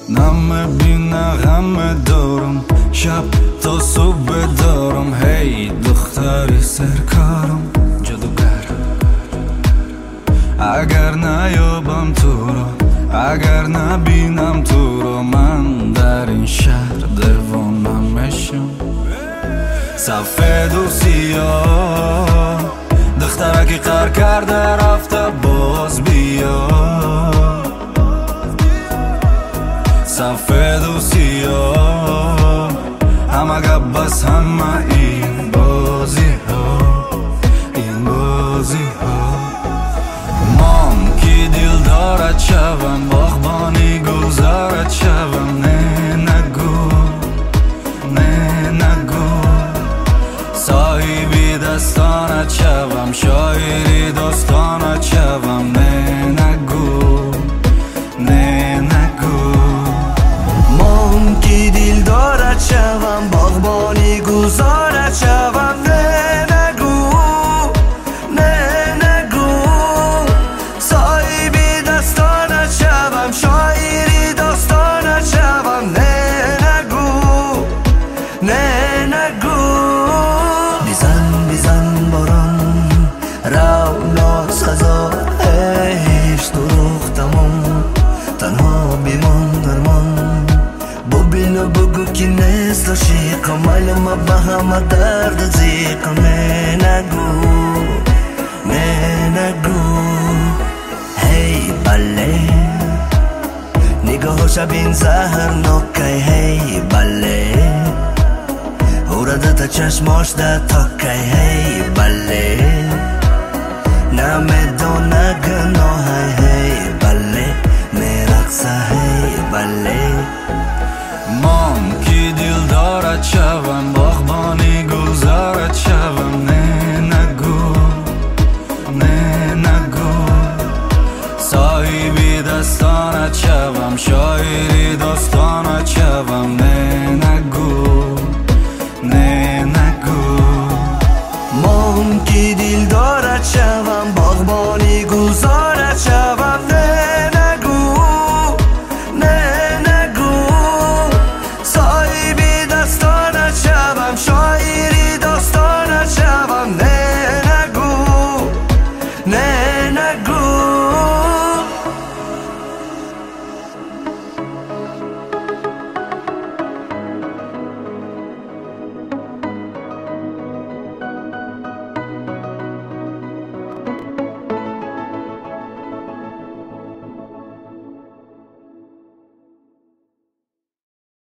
نمیبینه غم دارم شب تا صبح دارم. هی دختری سرکارم جادوگر، اگر نیابم تو را، اگر نبینم تو را، من در این شهر دیوانه میشم. سفید و سیاه دخترکی قر کرده رفته باز بیا. سفید و سیاه همه گپ بس همه این بازی ها، این بازی ها. مام کی دل دارد شوم باغبانی گلزارد شوم. نه نگو، نه نگو صاحبی دستانت شوم، شاعری داستانت شوم. نه نگو، نه نگو مام کی دل دارد شوم باغبانی گلزارد شوم. نه نگو، نه نگو صاحبی دستانت شوم، شاعری داستانت شوم. نه نگو، نه نگو بزن بزن باران رو ناز خزا هیچ دروغ تمام تنها بیمان درمان. ببین و بگو که نیست عاشقم معلومه به همه درد زیقم. نه نگو، نه نگو هی بله نگاهش بین زهرناکه. هی بله اورده چشماش ده تاکه. هی بله نمیدونه گناه. هی بله میرقصه. هی بله مام کی دل دارد شوم